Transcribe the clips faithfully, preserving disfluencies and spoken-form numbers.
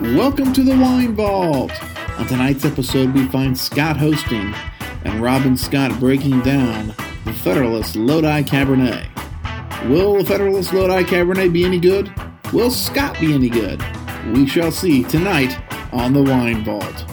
Welcome to the Wine Vault. On tonight's episode, we find Scott hosting and Robin Scott breaking down the Federalist Lodi Cabernet. Will the Federalist Lodi Cabernet be any good? Will Scott be any good? We shall see tonight on the Wine Vault.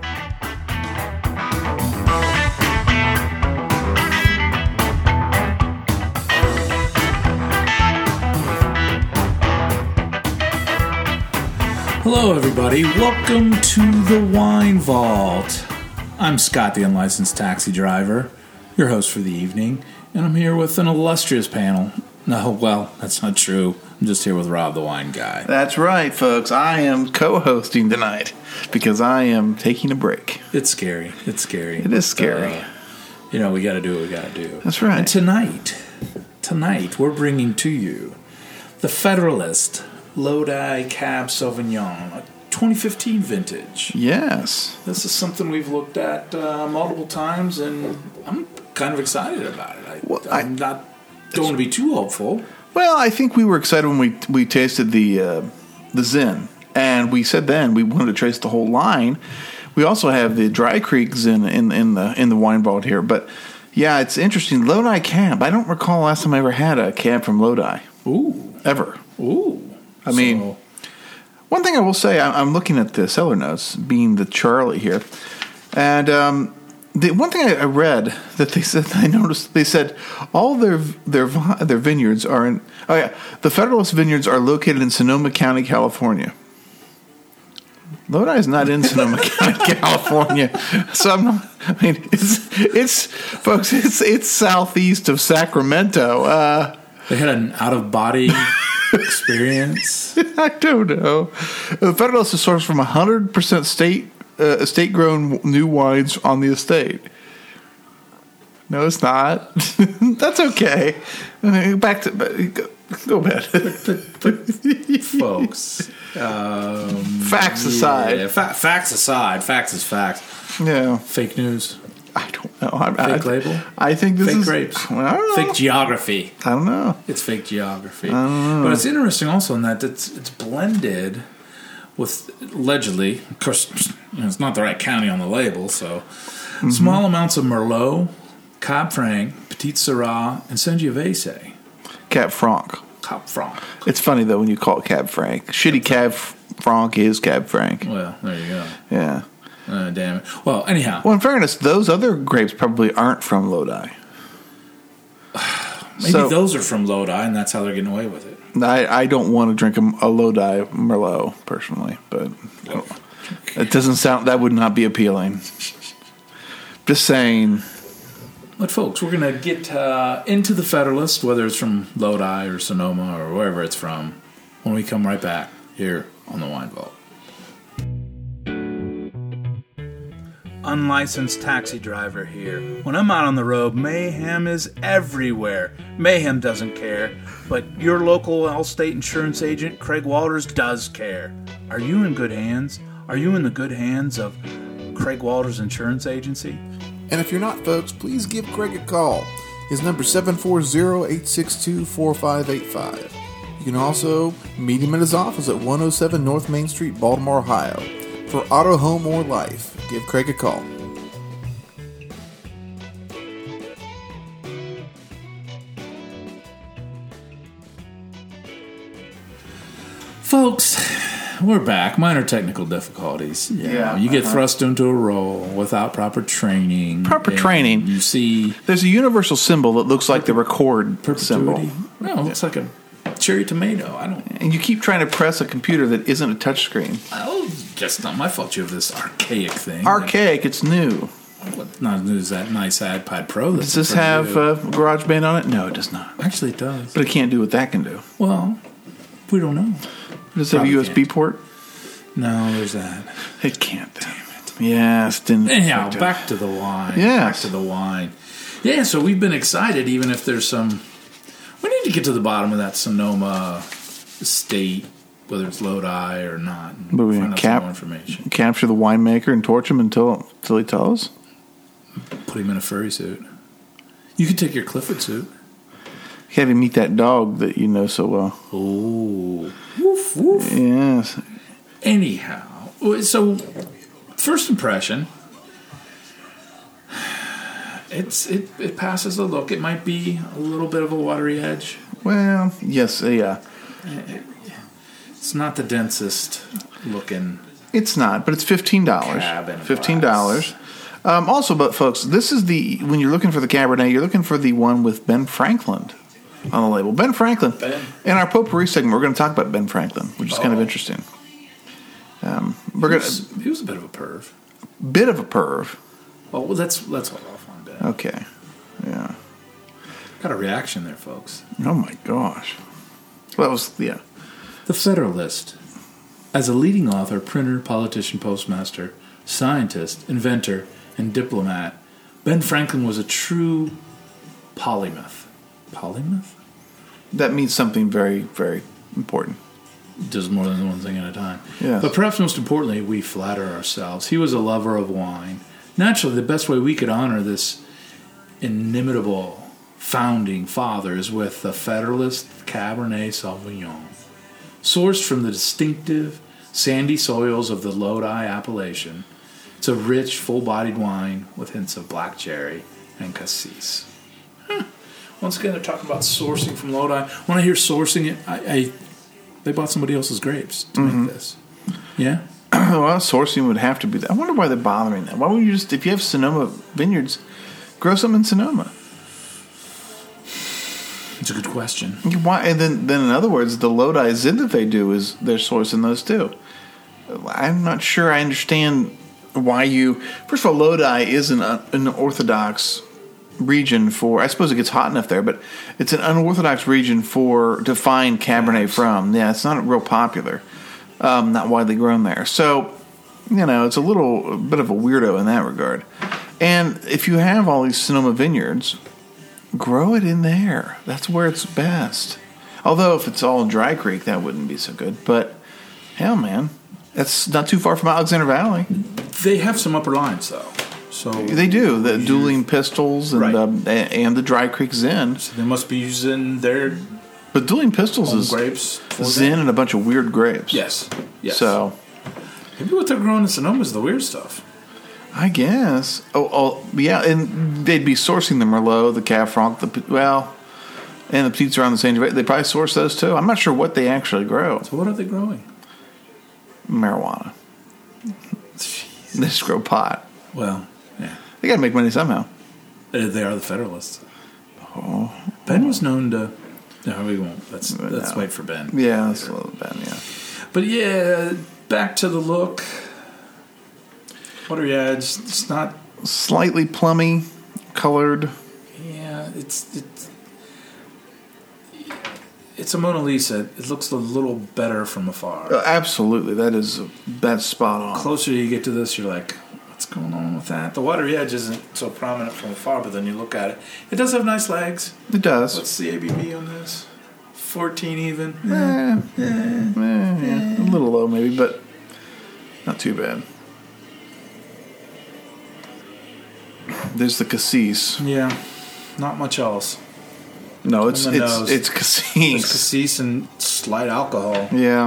Hello, everybody. Welcome to the Wine Vault. I'm Scott, the unlicensed taxi driver, your host for the evening, and I'm here with an illustrious panel. No, well, that's not true. I'm just here with Rob, the wine guy. That's right, folks. I am co-hosting tonight because I am taking a break. It's scary. It's scary. It is scary. Uh, you know, we got to do what we got to do. That's right. And tonight, tonight, we're bringing to you the Federalist Lodi Cab Sauvignon, a twenty fifteen vintage. Yes. This is something we've looked at uh, multiple times, and I'm kind of excited about it. I, Well, I'm I- not going to be too hopeful. Well, I think we were excited when we we tasted the uh, the Zin, and we said then we wanted to trace the whole line. We also have the Dry Creek Zin in in the in the wine vault here, but yeah, it's interesting. Lodi Cab. I don't recall last time I ever had a cab from Lodi. Ooh, Ever. ooh. I mean, So, one thing I will say, I- I'm looking at the cellar notes, being the Charlie here, and um, the one thing I I read that they said, I noticed, they said all their their vi- their vineyards are in. Oh yeah, the Federalist vineyards are located in Sonoma County, California. Lodi is not in Sonoma County, California, so I'm not. I mean, it's it's folks, it's it's southeast of Sacramento. Uh, they had an out-of-body experience. I don't know. The Federalist is sourced from one hundred percent state uh, estate-grown new wines on the estate. No, it's not. That's okay. Back to go, go ahead. Folks. Um, Facts aside. Yeah, fa- facts aside. Facts is facts. Yeah, Fake news. I don't know. I, Fake I, label? I think this Fake is grapes. Well, I don't know. Fake geography. I don't know. It's fake geography. But it's interesting also in that it's it's blended with, allegedly, of course, you know, it's not the right county on the label, so mm-hmm. small amounts of Merlot, Cab Franc, Petit Syrah, and Sangiovese. Cab Franc. Cab Franc. It's funny, though, when you call it Cab Franc. Shitty Cab Franc is Cab Franc. Well, there you go. Yeah. Uh, damn it. Well, anyhow. Well, in fairness, those other grapes probably aren't from Lodi. Maybe so, those are from Lodi, and that's how they're getting away with it. I, I don't want to drink a, a Lodi Merlot, personally, but it doesn't sound, that would not be appealing. Just saying. But, folks, we're going to get uh, into the Federalist, whether it's from Lodi or Sonoma or wherever it's from, when we come right back here on the Wine Vault. Unlicensed taxi driver here. When I'm out on the road, mayhem is everywhere. Mayhem doesn't care, but your local Allstate insurance agent, Craig Walters, does care. Are you in good hands? Are you in the good hands of Craig Walters Insurance Agency? And if you're not, folks, please give Craig a call. His number is seven four zero, eight six two, four five eight five. You can also meet him at his office at one oh seven North Main Street, Baltimore, Ohio. For auto, home, or life, give Craig a call. Folks, we're back. Minor technical difficulties. You Yeah, know, you get uh-huh. thrust into a role without proper training. Proper and training. You see There's a universal symbol that looks like the record symbol. perpetuity. No, it looks like a cherry tomato. I don't. And you keep trying to press a computer that isn't a touchscreen. Oh, just not my fault. You have this archaic thing. Archaic, it's new. What not is that nice iPad Pro? Does this have uh, GarageBand on it? No, it does not. Actually, it does. But it can't do what that can do. Well, we don't know. Does it have a Probably U S B can't. port? No, there's that. It can't. Damn it. Yes. Didn't. Anyhow, back to the wine. Yes. Back to the wine. Yeah, so we've been excited, even if there's some. We need to get to the bottom of that Sonoma estate, whether it's Lodi or not, and But we find out cap- some more information. Capture the winemaker and torch him until until he tells us. Put him in a furry suit. You could take your Clifford suit. Have him meet that dog that you know so well. Oh, woof woof. Yes. Anyhow, so first impression, it's it, it passes the look. It might be a little bit of a watery edge. Well, yes, uh, yeah. It's not the densest looking. It's not, but it's fifteen dollars. Cabin Fifteen dollars. Um, also, but folks, this is the when you're looking for the Cabernet, you're looking for the one with Ben Franklin on the label. Ben Franklin. Ben. In our potpourri segment, we're going to talk about Ben Franklin, which is Oh. kind of interesting. Um, we're He going was, he was a bit of a perv. bit of a perv. Well, let's let's hold off on Ben. Okay. Yeah. Got a reaction there, folks. Oh my gosh. Well, that was yeah. The Federalist. As a leading author, printer, politician, postmaster, scientist, inventor, and diplomat, Ben Franklin was a true polymath. Polymath? That means something very, very important. Does more than one thing at a time. Yes. But perhaps most importantly, we flatter ourselves. He was a lover of wine. Naturally, the best way we could honor this inimitable founding father is with the Federalist Cabernet Sauvignon. Sourced from the distinctive sandy soils of the Lodi appellation, it's a rich, full-bodied wine with hints of black cherry and cassis. Huh. Once again, they're talking about sourcing from Lodi. When I hear sourcing it, I, I they bought somebody else's grapes to Mm-hmm. make this. Yeah? Well, sourcing would have to be that. I wonder why they're bothering that. Why would you just, if you have Sonoma vineyards, grow some in Sonoma? It's a good question. Why? And then, then in other words, the Lodi Zin that they do is they're sourcing those too. I'm not sure I understand why you. First of all, Lodi is an an orthodox region for. I suppose it gets hot enough there, but it's an unorthodox region for to find Cabernet from. Yeah, it's not real popular, um, not widely grown there. So, you know, it's a little a bit of a weirdo in that regard. And if you have all these Sonoma vineyards, grow it in there. That's where it's best. Although if it's all in Dry Creek, that wouldn't be so good. But hell, man, that's not too far from Alexander Valley. They have some upper lines, though. So They do the dueling pistols and Right. um, a- and the Dry Creek Zin. they must be using their But dueling pistols home is grapes. for Zin that. and a bunch of weird grapes. Yes. Yes. So maybe what they're growing in Sonoma is the weird stuff. I guess. Oh, oh, yeah, and they'd be sourcing the Merlot, the Cab Franc, the well, and the Petites around the Saint Gervais. They probably source those too. I'm not sure what they actually grow. So what are they growing? Marijuana. They just grow pot. Well, yeah. They got to make money somehow. Uh, They are the Federalists. Oh. Ben was known to. No, we won't. Let's let's No. wait for Ben. Yeah, that's a little bad. Yeah. But yeah, back to the look. What are yeah? It's, it's not. Slightly plummy colored. Yeah, it's it's it's a Mona Lisa. It looks a little better from afar. Uh, absolutely, that is that's spot on. Closer you get to this, you're like, what's going on with that? The watery edge isn't so prominent from afar, but then you look at it. It does have nice legs. It does. What's the A B V on this? fourteen even. Eh, eh, yeah. A little low maybe, but not too bad. There's the cassis. Yeah, not much else. No, it's On the it's nose. it's There's cassis. cassis and slight alcohol. Yeah.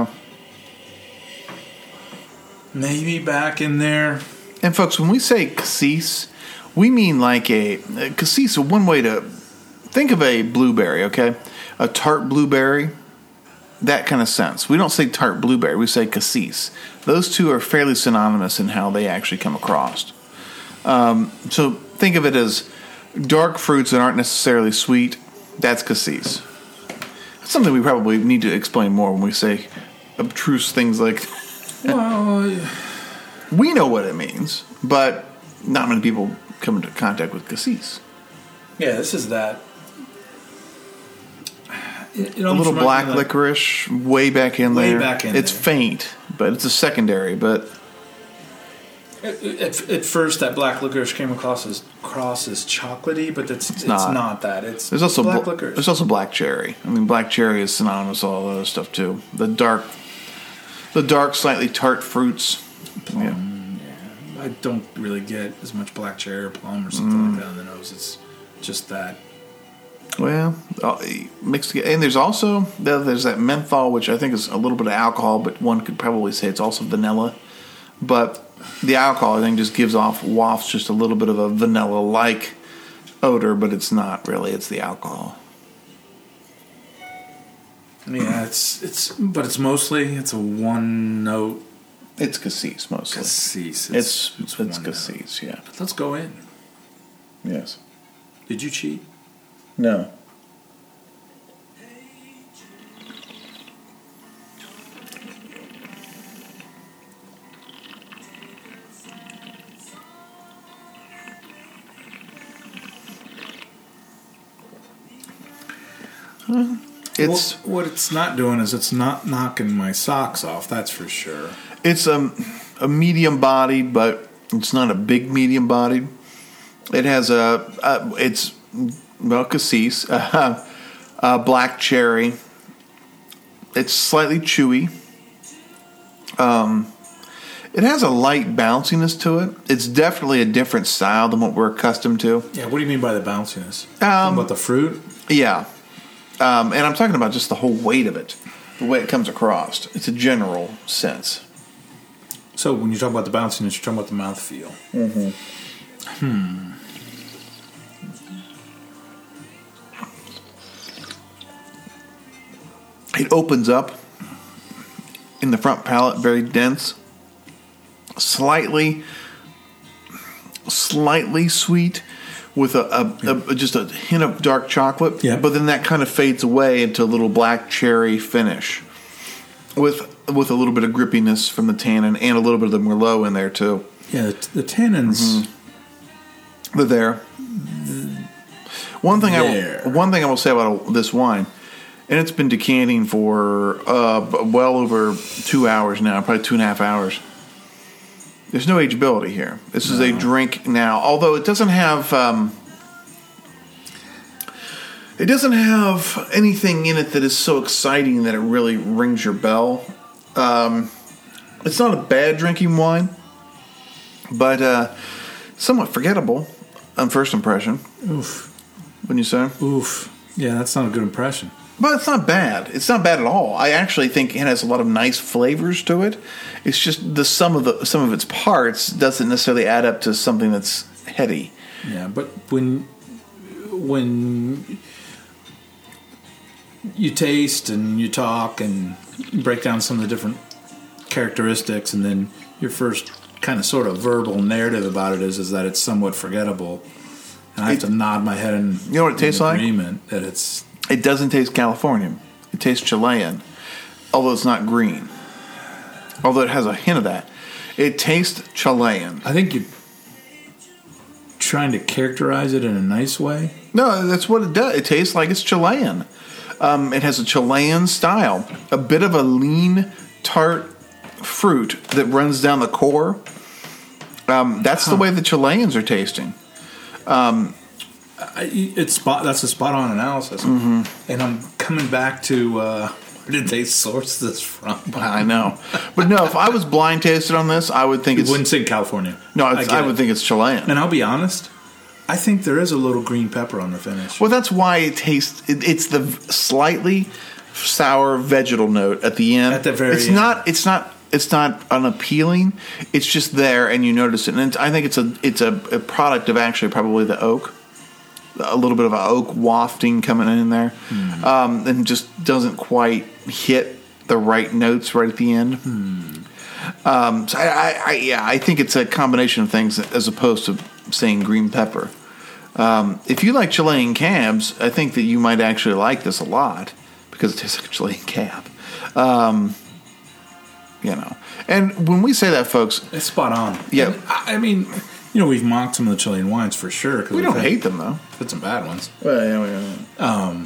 Maybe back in there. And folks, when we say cassis, we mean like a, a cassis. One way to think of a blueberry, okay, a tart blueberry, that kind of sense. We don't say tart blueberry; we say cassis. Those two are fairly synonymous in how they actually come across. Um, so think of it as dark fruits that aren't necessarily sweet. That's cassis. That's something we probably need to explain more when we say abstruse things like. Well, We know what it means, but not many people come into contact with cassis. yeah, this is that. It, it A almost little reminds black me of like- licorice way back in Way there. back in it's there. faint, but it's a secondary. But At, at, at first, that black licorice came across as across as chocolatey, but it's it's, not. not. that. It's there's also black bl- licorice. there's also black cherry. I mean, black cherry is synonymous with all that other stuff too. The dark, the dark, slightly tart fruits. Yeah. I don't really get as much black cherry or plum or something Mm. like that on the nose. It's just that. Well, uh, mixed together. And there's also, there's that menthol, which I think is a little bit of alcohol, but one could probably say it's also vanilla. But the alcohol, I think, just gives off, wafts just a little bit of a vanilla-like odor, but it's not really. It's the alcohol. Yeah, it's, it's, but it's mostly, it's a one note. It's cassis, mostly. Cassis. It's, it's, it's, it's one cassis, note. yeah. Let's go in. Yes. Did you cheat? No. It's well, what it's not doing is it's not knocking my socks off. That's for sure. It's um, a medium bodied, but it's not a big medium bodied. It has a, a it's well cassis, uh, uh, black cherry. It's slightly chewy. Um, it has a light bounciness to it. It's definitely a different style than what we're accustomed to. Yeah, what do you mean by the bounciness? Um, about the fruit? Yeah. Um, and I'm talking about just the whole weight of it, the way it comes across. It's a general sense. So when you talk about the bounciness, you're talking about the mouthfeel. Mm-hmm. Hmm. It opens up in the front palate, very dense, slightly, slightly sweet, with a, a, a just a hint of dark chocolate. Yeah. But then that kind of fades away into a little black cherry finish, with with a little bit of grippiness from the tannin and a little bit of the Merlot in there too. Yeah, the, the tannins. Mm-hmm. They're there. One thing there. I will, one thing I will say about this wine. And it's been decanting for uh, well over two hours now, probably two and a half hours. There's no ageability here. This is no. a drink now, although it doesn't have um, it doesn't have anything in it that is so exciting that it really rings your bell. Um, it's not a bad drinking wine, but uh, somewhat forgettable on first impression. Oof. Wouldn't you say? Oof. Yeah, that's not a good impression. But it's not bad. It's not bad at all. I actually think it has a lot of nice flavors to it. It's just the sum of the some of its parts doesn't necessarily add up to something that's heady. Yeah, but when when you taste and you talk and break down some of the different characteristics, and then your first kind of sort of verbal narrative about it is is that it's somewhat forgettable, and I have it, to nod my head in, you know what it tastes like? Agreement that it's. It doesn't taste Californian. It tastes Chilean, although it's not green. Although it has a hint of that. It tastes Chilean. I think you're trying to characterize it in a nice way. No, that's what it does. It tastes like it's Chilean. Um, it has a Chilean style. A bit of a lean, tart fruit that runs down the core. Um, that's huh. the way the Chileans are tasting. Um I, it's spot. That's a spot on analysis, mm-hmm. and I'm coming back to uh, where did they source this from? I know, but no. If I was blind tasted on this, I would think you it's wouldn't say California. No, it's, I, I would it. think it's Chilean. And I'll be honest, I think there is a little green pepper on the finish. Well, that's why it tastes. It, it's the slightly sour vegetal note at the end. At the very it's end. not. It's not. It's not unappealing. It's just there, and you notice it. And I think it's a. It's a, a product of actually probably the oak. A little bit of an oak wafting coming in there, mm. um, and just doesn't quite hit the right notes right at the end. Mm. Um, so I, I, I, yeah, I think it's a combination of things as opposed to saying green pepper. Um, if you like Chilean cabs, I think that you might actually like this a lot because it tastes like a Chilean cab. Um, you know, and when we say that, folks, it's spot on. Yeah, and, I mean. You know, we've mocked some of the Chilean wines for sure. We don't hate them, though. Had some bad ones. Well, yeah, yeah, yeah. Um,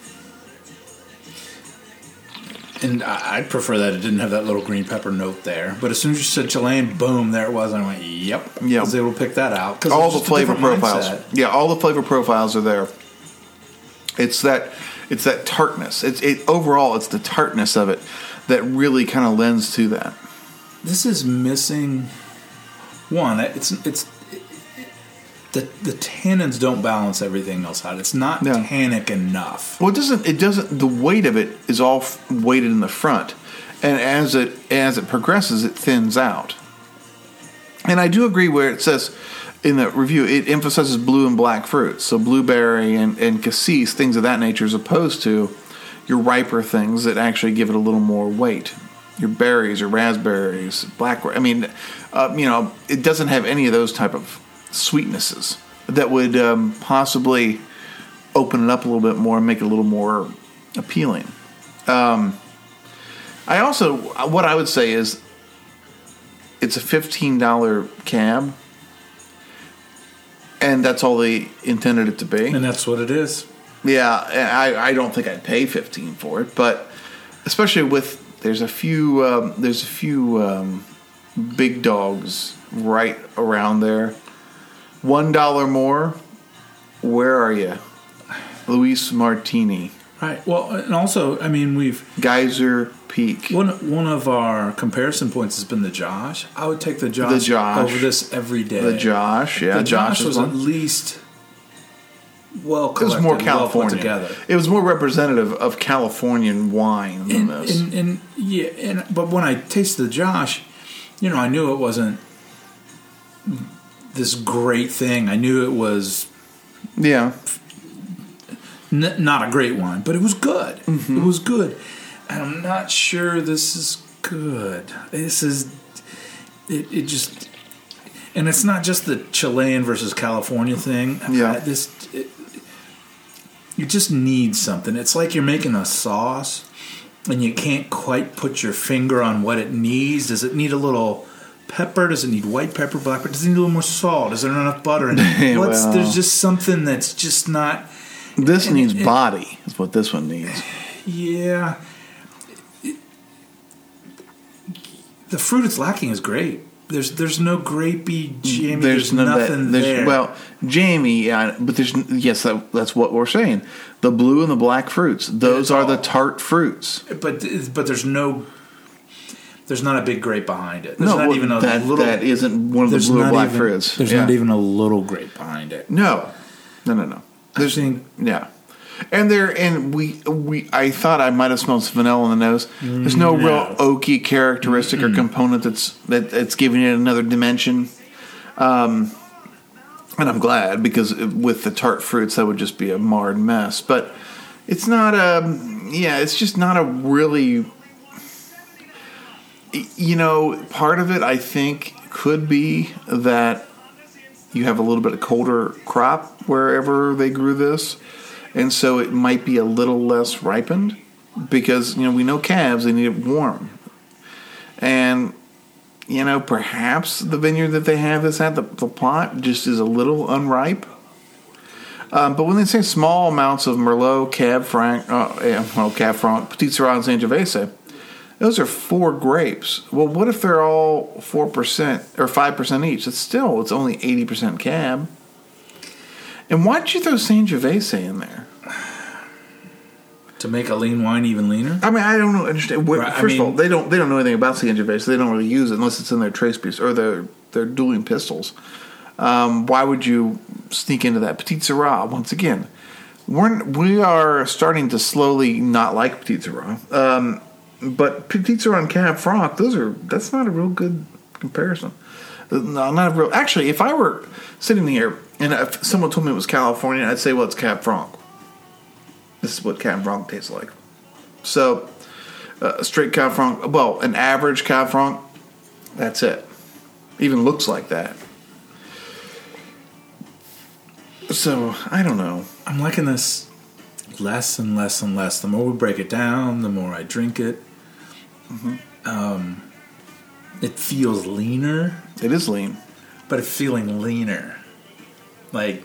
and I, I'd prefer that it didn't have that little green pepper note there. But as soon as you said Chilean, boom, there it was. And I went, yep. Yep. I was able to pick that out. All the flavor profiles. Mindset. Yeah, all the flavor profiles are there. It's that it's that tartness. It's it overall, it's the tartness of it that really kind of lends to that. This is missing... One, it's... it's the the tannins don't balance everything else out. It's not No. tannic enough. Well, it doesn't. It doesn't. The weight of it is all f- weighted in the front, and as it as it progresses, it thins out. And I do agree where it says in the review it emphasizes blue and black fruits, so blueberry and and cassis, things of that nature, as opposed to your riper things that actually give it a little more weight. Your berries or raspberries, black. I mean, uh, you know, it doesn't have any of those type of sweetnesses that would um, possibly open it up a little bit more and make it a little more appealing. Um, I also, what I would say is, it's a fifteen dollars cab, and that's all they intended it to be. And that's what it is. Yeah, I, I don't think I'd pay fifteen dollars for it, but especially with there's a few um, there's a few um, big dogs right around there. One dollar more. Where are you, Luis Martini? Right. Well, and also, I mean, we've Geyser Peak. one one of our comparison points has been the Josh. I would take the Josh, The Josh. over this every day. The Josh, yeah, the Josh, is was one. at least well It was collected, more well California. put together. It was more representative of Californian wine than And, this. and, and yeah, and but when I tasted the Josh, you know, I knew it wasn't this great thing. I knew it was yeah, n- not a great wine, but it was good. Mm-hmm. It was good, and I'm not sure this is good. This is it. It just, and it's not just the Chilean versus California thing. Yeah. I- this it, you just need something. It's like you're making a sauce, and you can't quite put your finger on what it needs. Does it need a little pepper? Does it need white pepper, black pepper? Does it need a little more salt? Is there not enough butter in it? What's, Well. there's just something that's just not. this and needs it- it- body. Is what this one needs. Yeah. It- the fruit it's lacking is great. There's there's no grapey Jamie. There's, none of that- nothing there's- there. Well, Jamie, yeah, but there's yes, that, that's what we're saying. The blue and the black fruits; those It's are the all- tart fruits. but but there's no. There's not a big grape behind it. There's No, not well, even a that little. that isn't one of the there's blue or not black even, fruits. There's Yeah. not even a little grape behind it. No, no, no, no. There's think- yeah, and there and we we I thought I might have smelled some vanilla in the nose. There's no, No. real oaky characteristic or component that's that that's giving it another dimension. Um, and I'm glad because with the tart fruits that would just be a marred mess. But it's not a yeah, it's just not a really. You know, part of it I think could be that you have a little bit of colder crop wherever they grew this, and so it might be a little less ripened because, you know, we know calves, they need it warm. And, you know, perhaps the vineyard that they have this at, the, the plot, just is a little unripe. Um, but when they say small amounts of Merlot, Cab Franc, uh, yeah, well, Cab Franc, Petit Syrah, and Sangiovese, those are four grapes. Well, what if they're all four percent or five percent each? It's still, it's only eighty percent Cab. And why'd you throw Sangiovese in there? To make a lean wine even leaner. I mean, I don't know. Understand. What, Right, I first of mean- all, they don't they don't know anything about Sangiovese. They don't really use it unless it's in their trace piece or their their dueling pistols. Um, why would you sneak into that? Petit Syrah, once again, we're we are starting to slowly not like Petit Syrah. Um, but Petit Syrah and Cab Franc, those are that's not a real good comparison. No, not a real. Actually, if I were sitting here and if someone told me it was California, I'd say, well, it's Cab Franc. This is what Cab Franc tastes like. So, uh, straight Cab Franc, well, an average Cab Franc, that's it. Even looks like that. So, I don't know. I'm liking this less and less and less. The more we break it down, the more I drink it. Mm-hmm. Um, it feels leaner, It is lean. but it's feeling leaner. Like,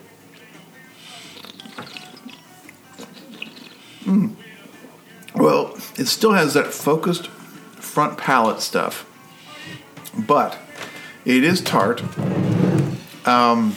Well, it still has that focused front palate stuff, but it is tart. Um,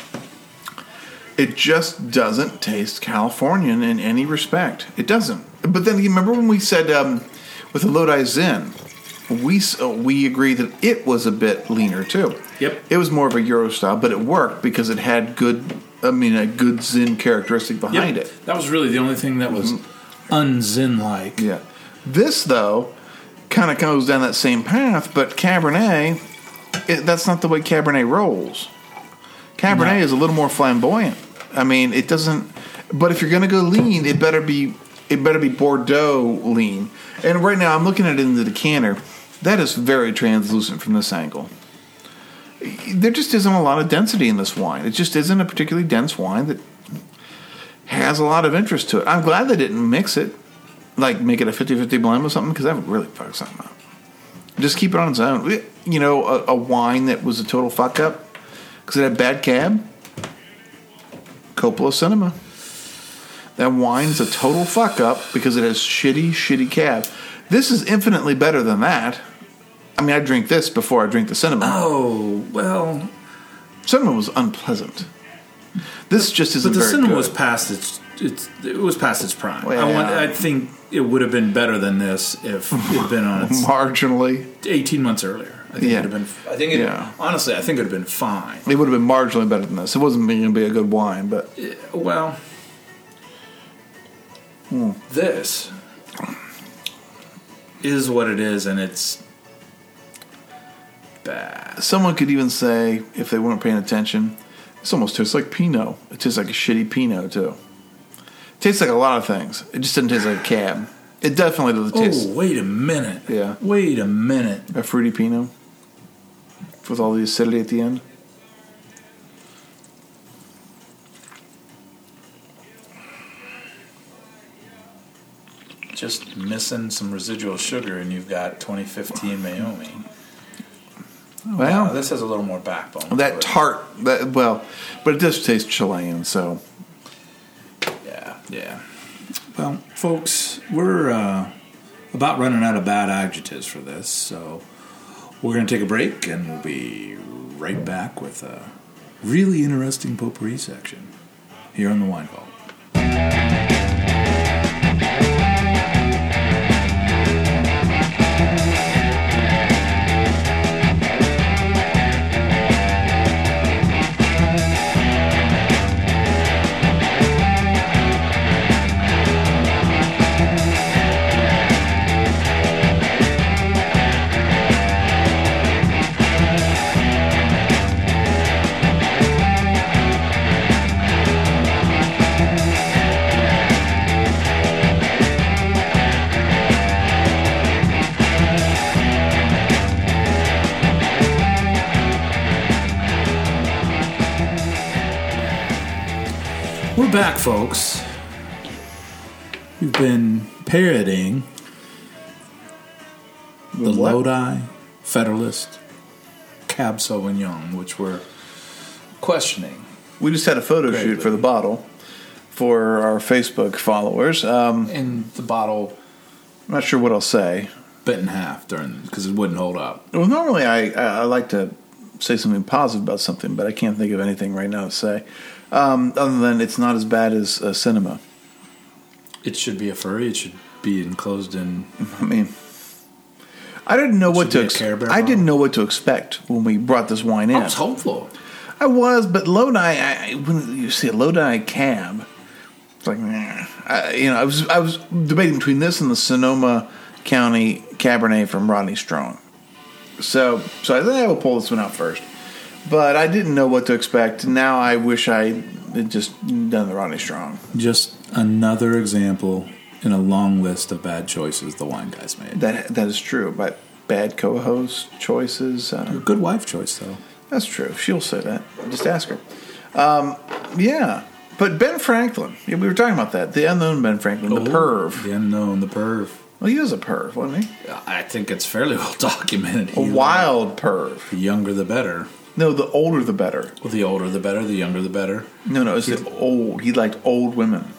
it just doesn't taste Californian in any respect. It doesn't. But then you remember when we said um, with the Lodi Zen, we uh, we agree that it was a bit leaner too. Yep. It was more of a Euro style, but it worked because it had good. I mean, a good Zin characteristic behind Yep. it. That was really the only thing that was mm-hmm. un-Zin-like. Yeah. This though kind of goes down that same path, but Cabernet. It, that's not the way Cabernet rolls. Cabernet no. is a little more flamboyant. I mean, it doesn't. But if you're going to go lean, it better be it better be Bordeaux lean. And right now, I'm looking at it in the decanter. That is very translucent from this angle. There just isn't a lot of density in this wine. It just isn't a particularly dense wine that has a lot of interest to it. I'm glad they didn't mix it, like make it a fifty-fifty blend with something, because that would really fuck something up. Just keep it on its own. You know, a, a wine that was a total fuck up because it had bad cab. Coppola Cinema. That wine's a total fuck up because it has shitty, shitty cab. This is infinitely better than that. I mean, I drink this before I drink the Cinema. Oh, well. Cinema was unpleasant. This just isn't very good. But the very Cinema good. was past its, its it was past its prime. Well, I, want, I think it would have been better than this if it had been on its marginally eighteen months earlier. I think yeah. it would have been. I think it, yeah. honestly, I think it would have been fine. It would have been marginally better than this. It wasn't going to be a good wine, but well, hmm. this is what it is, and it's bad. Someone could even say, if they weren't paying attention, this almost tastes like Pinot. It tastes like a shitty Pinot too. It tastes like a lot of things. It just doesn't taste like a cab. It definitely doesn't taste. Oh, wait a minute. Yeah. Wait a minute. A fruity Pinot with all the acidity at the end. Just missing some residual sugar, and you've got twenty fifteen Meiomi. Well, wow, this has a little more backbone. That tart, that well, but it does taste Chilean, so. Yeah, yeah. Well, folks, we're uh, about running out of bad adjectives for this, so we're going to take a break, and we'll be right back with a really interesting potpourri section here on the Wine Vault. We're back, folks. We've been parroting the what? Lodi Federalist Cab Sauvignon, which we're questioning. We just had a photo Greatly. shoot for the bottle for our Facebook followers. Um, And the bottle I'm not sure what I'll say. bit in half during because it wouldn't hold up. Well, normally I, I, I like to say something positive about something, but I can't think of anything right now to say. Um, other than it's not as bad as uh, Cinema. It should be a furry. It should be enclosed in. I mean, I didn't know what Should to. be a Ex- Care Bear I didn't bottle. know what to expect when we brought this wine in. I was hopeful. I was, but Lodi. I, I, when you see a Lodi cab, it's like, nah. I, you know, I was I was debating between this and the Sonoma County Cabernet from Rodney Strong. So, so I think I will pull this one out first. But I didn't know what to expect. Now I wish I had just done the Rodney Strong. Just another example in a long list of bad choices the wine guys made. That that is true. But bad co-host choices. Um, Good wife choice, though. that's true. She'll say that. Just ask her. Um, yeah. But Ben Franklin. Yeah, we were talking about that. The unknown Ben Franklin. The perv. The unknown, the perv. Well, he was a perv, wasn't he? I think it's fairly well documented. A He wild perv. The younger, the better. No, the older the better. Well, the older, the better. The younger, the better. No, no, it's the old. He liked old women.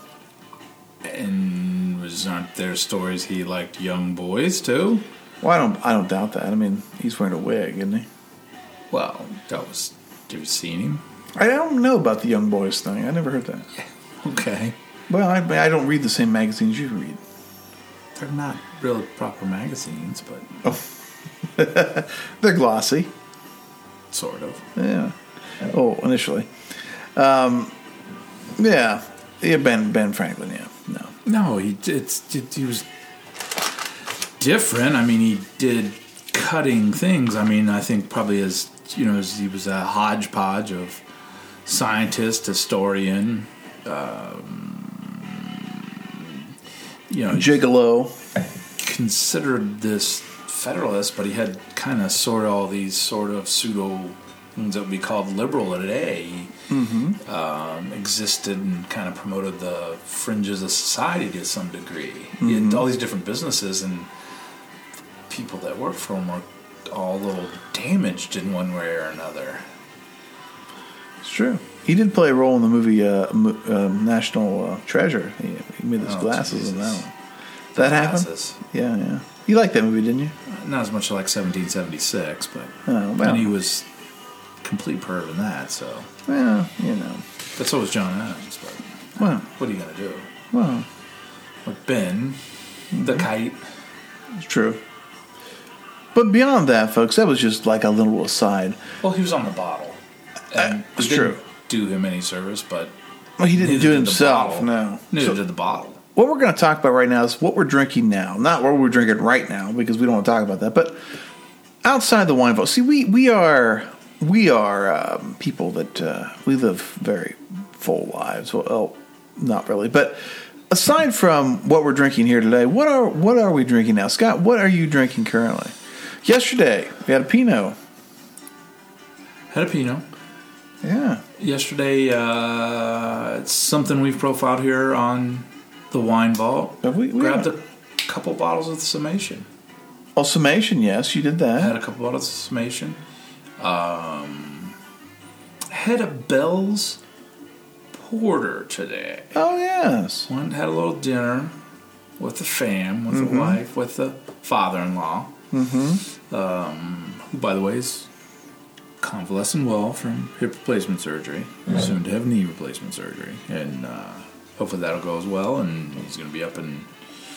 And was aren't there stories he liked young boys too? Well, I don't. I don't doubt that. I mean, he's wearing a wig, isn't he? Well, that was. Have you seen him? I don't know about the young boys thing. I never heard that. Okay. Well, I, I don't read the same magazines you read. They're not real proper magazines, but Oh, They're glossy. Sort of. Yeah. Oh, initially. Um, yeah. Yeah, Ben Ben Franklin, yeah. No. No, he it's it, he was different. I mean, he did cutting things. I mean, I think probably as you know, as he was a hodgepodge of scientist, historian, um, you know, Gigolo. Considered this Federalist, but he had kind of sort of all these sort of pseudo things that would be called liberal today. He mm-hmm. um, existed and kind of promoted the fringes of society to some degree. Mm-hmm. He had all these different businesses, and people that worked for him were all a little damaged in one way or another. It's true. He did play a role in the movie uh, uh, National uh, Treasure. He, he made his Oh, glasses Jesus. in that one. That happened? Glasses. Yeah, yeah. You liked that movie, didn't you? Not as much like seventeen seventy-six, but Oh, well. and he was complete perv in that. So, Well, you know. but so was John Adams. But Well, what are you gonna do? well, With Ben, the kite. it's true. But beyond that, folks, that was just like a little aside. Well, he was on the bottle. And it's it didn't true. do him any service, but Well, he didn't neither do it did the himself, bottle. no. Neither So- did the bottle. What we're going to talk about right now is what we're drinking now. Not what we're drinking right now, because we don't want to talk about that. But outside the wine vault, see, we we are we are um, people that uh, we live very full lives. Well, not really, but aside from what we're drinking here today, what are what are we drinking now, Scott? What are you drinking currently? Yesterday we had a Pinot. Had a Pinot. Yeah, Yesterday, uh, it's something we've profiled here on the Wine Vault. Have we- we Grabbed haven't. a couple bottles of the Summation. oh, Summation. Yes, you did that. Had a couple bottles of Summation. Um, had a Bell's Porter today. Oh yes. One had a little dinner with the fam, with Mm-hmm. the wife, with the father-in-law, mm-hmm. um, who, by the way, is convalescing well from hip replacement surgery, soon to have knee replacement surgery, and uh, hopefully that'll go as well. And he's going to be up and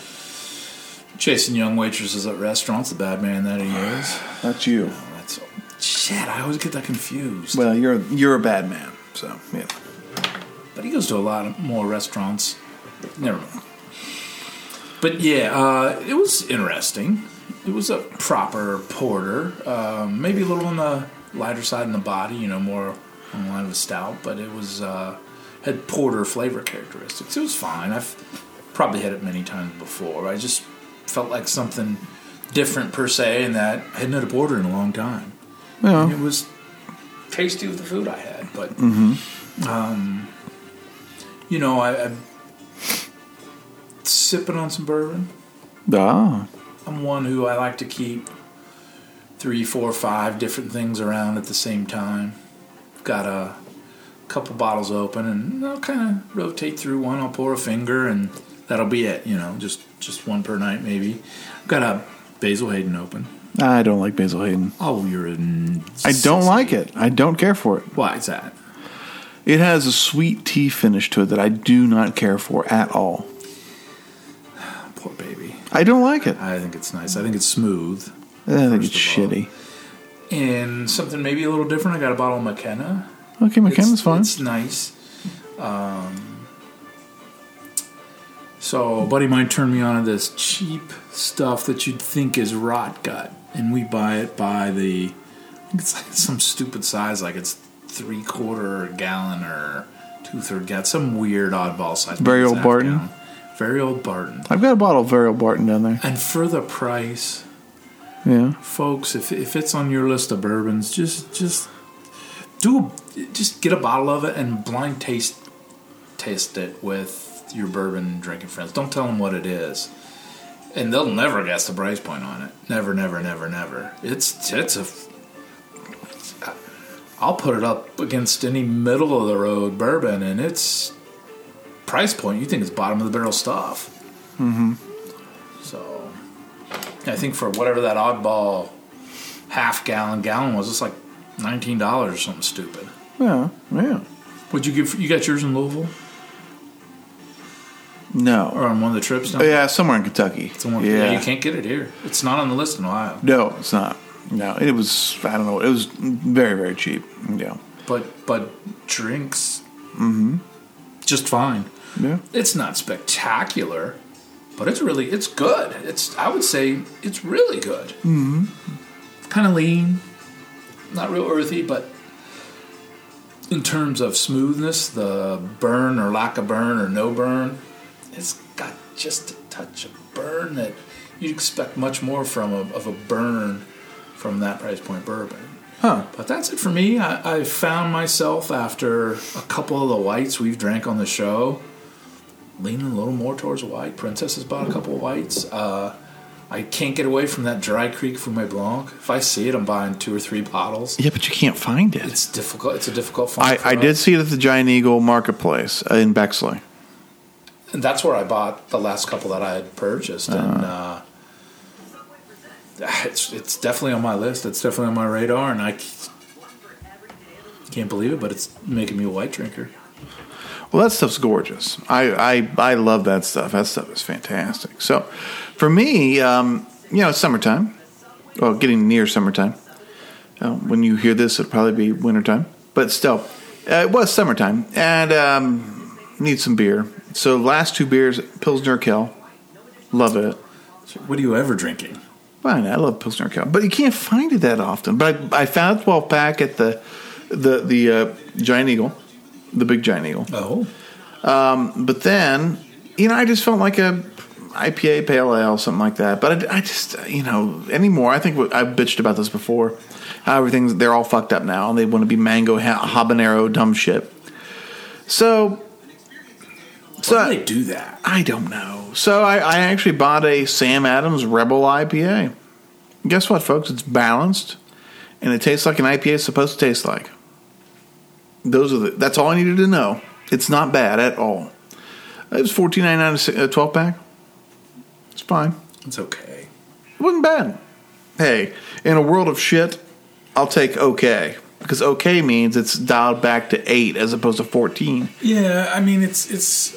chasing young waitresses at restaurants, the bad man that he is. That's you. Oh, that's shit. I always get that confused. Well, you're you're a bad man. So yeah. But he goes to a lot of more restaurants. Never mind. But yeah, uh, it was interesting. It was a proper porter. Um, maybe a little on the lighter side in the body, you know, more on the line of a stout. But it was uh, had porter flavor characteristics. It was fine. I've probably had it many times before. I just felt like something different per se, in that I hadn't had a porter in a long time. Well, And it was tasty with the food I had, but um, you know, I, I'm sipping on some bourbon. ah, I'm one who I like to keep three, four, five different things around at the same time. I've got a couple bottles open, and I'll kind of rotate through one. I'll pour a finger, and that'll be it. You know, just just one per night, maybe. I've got a Basil Hayden open. I don't like Basil Hayden. Oh, you're in. I don't like it. I don't care for it. Why is that? It has a sweet tea finish to it that I do not care for at all. Poor baby. I don't like it. I think it's nice. I think it's smooth. I think First it's of all. shitty. And something maybe a little different. I got a bottle of McKenna. Okay, McKenna's it's, fine. It's nice. Um, so a buddy of mine turned me on to this cheap stuff that you'd think is rot gut, and we buy it by the. I think it's like some stupid size, like it's three quarter gallon or two third gallon, some weird oddball size. Very Maybe it's old half Barton? gallon. Very old Barton. I've got a bottle of Varial Barton down there. And for the price, Yeah. folks, if if it's on your list of bourbons, just just do just get a bottle of it and blind taste taste it with your bourbon drinking friends. Don't tell them what it is, and they'll never guess the price point on it. Never, never, never, never. It's it's a. I'll put it up against any middle of the road bourbon, and it's price point. You think it's bottom of the barrel stuff. Mm-hmm. So, I think for whatever that oddball half gallon gallon was, it's like nineteen dollars or something stupid. Yeah. Yeah. Would you give? You got yours in Louisville? No. Or on one of the trips down Oh, yeah, somewhere in Kentucky. Somewhere, yeah. yeah, you can't get it here. It's not on the list in Ohio. No, it's not. No, it was, I don't know, it was very, very cheap. Yeah. But but drinks, Mm-hmm. just fine. Yeah. It's not spectacular, but it's really, it's good. It's, I would say it's really good. Mm-hmm. Kind of lean, not real earthy, but in terms of smoothness, the burn or lack of burn or no burn, it's got just a touch of burn that you'd expect much more from a, of a burn from that price point bourbon. Huh. But that's it for me. I, I found myself after a couple of the whites we've drank on the show leaning a little more towards white. Princess has bought a couple of whites. Uh, I can't get away from that Dry Creek Fumé Blanc. If I see it, I'm buying two or three bottles. Yeah, but you can't find it. It's difficult. It's a difficult find. I, for I us. did see it at the Giant Eagle Marketplace uh, in Bexley. And that's where I bought the last couple that I had purchased. And uh, it's it's definitely on my list. It's definitely on my radar. And I can't believe it, but it's making me a white drinker. Well, that stuff's gorgeous. I, I, I love that stuff. That stuff is fantastic. So, for me, um, you know, it's summertime. Well, getting near summertime. Uh, when you hear this, it'll probably be wintertime. But still, uh, it was summertime. And um, need some beer. So, last two beers, Pilsner Urquell. Love it. What are you ever drinking? Fine, I love Pilsner Urquell. But you can't find it that often. But I, I found a twelve-pack at the, the, the uh, Giant Eagle. The big Giant Eagle. Oh. Um, but then, you know, I just felt like a I P A, pale ale, something like that. But I, I just, you know, anymore. I think what, I've bitched about this before. How everything's, they're all fucked up now. And they want to be mango, ha- habanero, dumb shit. So, so Why do they do that? I don't know. So I, I actually bought a Sam Adams Rebel I P A. Guess what, folks? It's balanced. And it tastes like an I P A is supposed to taste like. Those are the, that's all I needed to know. It's not bad at all. It was fourteen ninety-nine a twelve pack. It's fine. It's okay. It wasn't bad. Hey, in a world of shit, I'll take okay. Because okay means it's dialed back to eight as opposed to fourteen. Yeah, I mean, it's, it's,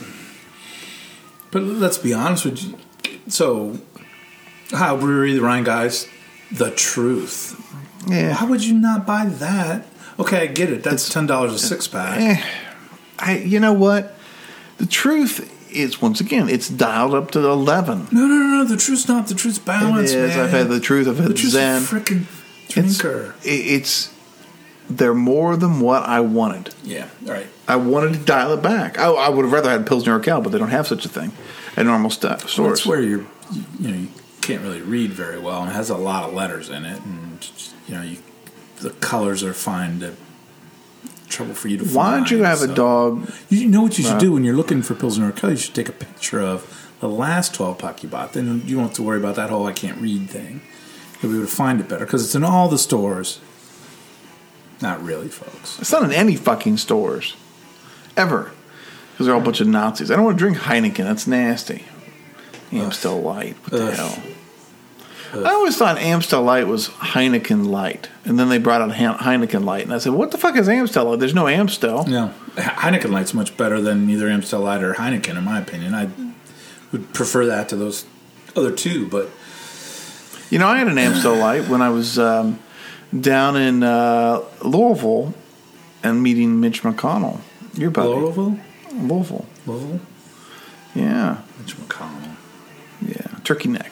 but let's be honest with you. So, Ohio Brewery, the Rhine Guys, the truth. Yeah. How would you not buy that? Okay, I get it. That's ten dollars a six pack. Eh, I, you know what? The truth is, once again, it's dialed up to eleven. No, no, no, no. The truth's not. The truth's balanced, It is. man. I've had the truth. I've had the truth's Zen. a freaking It's, drinker. it- it's they're more than what I wanted. Yeah. All right. I wanted to dial it back. I, I would have rather had Pilsner Urquell, but they don't have such a thing at normal st- Well, stores. that's where you're. You, you know, you can't really read very well, and it has a lot of letters in it, and you know, you, the colors are fine to. Trouble for you to find. Why don't you have so. a dog? You know what you should Uh, do when you're looking for Pilsner Urquell? You should take a picture of the last twelve pack you bought. Then you don't have to worry about that whole I can't read thing. You'll be able to find it better because it's in all the stores. Not really, folks. It's not in any fucking stores. Ever. Because they're all a bunch of Nazis. I don't want to drink Heineken. That's nasty. Amstel Light. What the Ugh. hell? I always thought Amstel Light was Heineken Light. And then they brought out He- Heineken Light. And I said, what the fuck is Amstel Light? There's no Amstel. No, Heineken Light's much better than either Amstel Light or Heineken, in my opinion. I would prefer that to those other two, but You know, I had an Amstel Light when I was um, down in uh, Louisville and meeting Mitch McConnell. Your buddy. Louisville, Louisville. Louisville, Yeah. Mitch McConnell. Yeah. Turkey neck.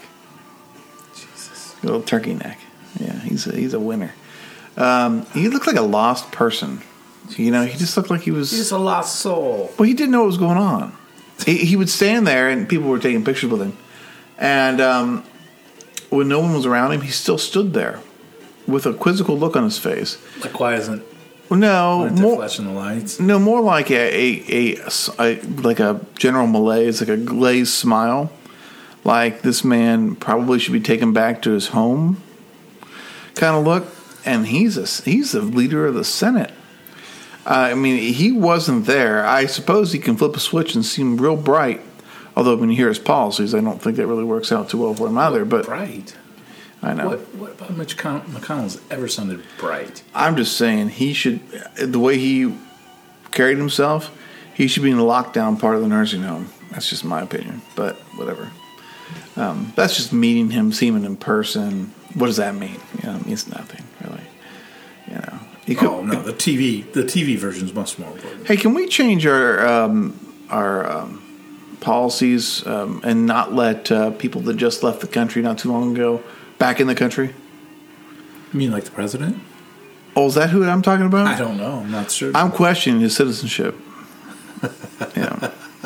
Jesus, A little turkey neck. Yeah, he's a, he's a winner. Um, he looked like a lost person. You know, he just looked like he was. he's a lost soul. Well, he didn't know what was going on. He, he would stand there, and people were taking pictures with him. And um, when no one was around him, he still stood there with a quizzical look on his face. Like, why isn't Well, no, aren't they more flashing the lights? no, more like a, a, a, a like a general malaise, like a glazed smile. Like this man probably should be taken back to his home, kind of look. And he's a he's the leader of the Senate. Uh, I mean, he wasn't there. I suppose he can flip a switch and seem real bright. Although when you hear his policies, I don't think that really works out too well for him either. But Bright. I know. What, what about Mitch Con- McConnell's ever sounded bright? I'm just saying he should. The way he carried himself, he should be in the lockdown part of the nursing home. That's just my opinion, but whatever. Um, that's just meeting him, seeing him in person. What does that mean? You know, it means nothing, really. You know. You could, oh no, the T V, the T V version is much more important. Hey, can we change our um, our um, policies um, and not let uh, people that just left the country not too long ago back in the country? You mean like the president? Oh, is that who I'm talking about? I don't know. I'm not sure. I'm questioning his citizenship. Yeah.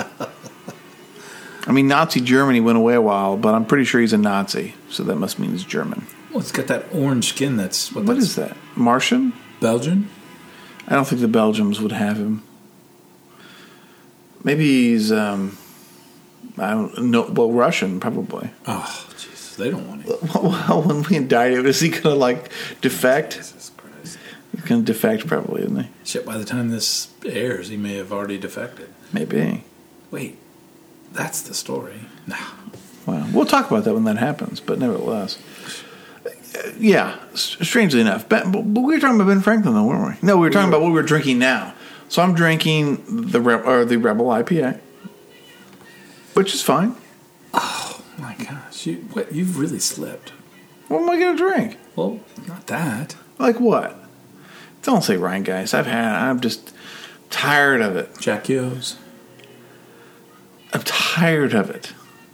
I mean, Nazi Germany went away a while, but I'm pretty sure he's a Nazi, so that must mean he's German. Well, it's got that orange skin. That's what. What that's is that? Martian? Belgian? I don't think the Belgians would have him. Maybe he's, um, I don't know, well, Russian, probably. Oh, Jesus, they don't want him. Well, when we indict him, is he going to, like, defect? Jesus Christ. He's going to defect, probably, isn't he? Shit, by the time this airs, he may have already defected. Maybe. Wait, that's the story? Nah. Well, we'll talk about that when that happens, but nevertheless. Yeah, strangely enough. But, but we were talking about Ben Franklin, though, weren't we? No, we were talking about what we were drinking now. So I'm drinking the Re- or the Rebel I P A, which is fine. Oh, my gosh. You, what, you've really slipped. What am I going to drink? Well, not that. Like what? Don't say Ryan, guys. I've had I'm just tired of it. Jack Yo's. I'm tired of it.